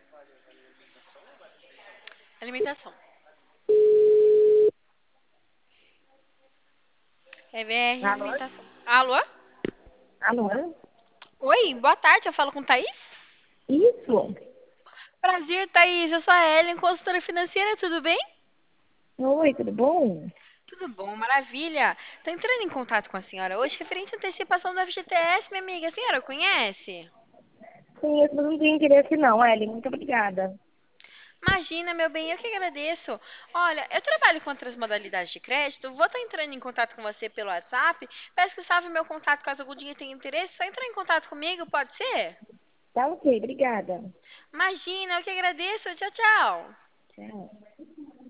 Alimentação. EBR Alô? Alimentação. Alô? Alô? Oi, boa tarde. Eu falo com Thaís? Isso? Prazer, Thaís. Eu sou a Ellen, consultora financeira. Tudo bem? Oi, tudo bom? Tudo bom, maravilha. Tô entrando em contato com a senhora hoje referente à antecipação do FGTS, minha amiga. A senhora conhece? Conheço, mas não tenho interesse não, Ellen. Muito obrigada. Imagina, meu bem, eu que agradeço. Olha, eu trabalho com outras modalidades de crédito. Vou estar entrando em contato com você pelo WhatsApp. Peço que salve meu contato caso algum dia tenha interesse. Só entrar em contato comigo, pode ser? Tá ok, obrigada. Imagina, eu que agradeço. Tchau, tchau. Tchau.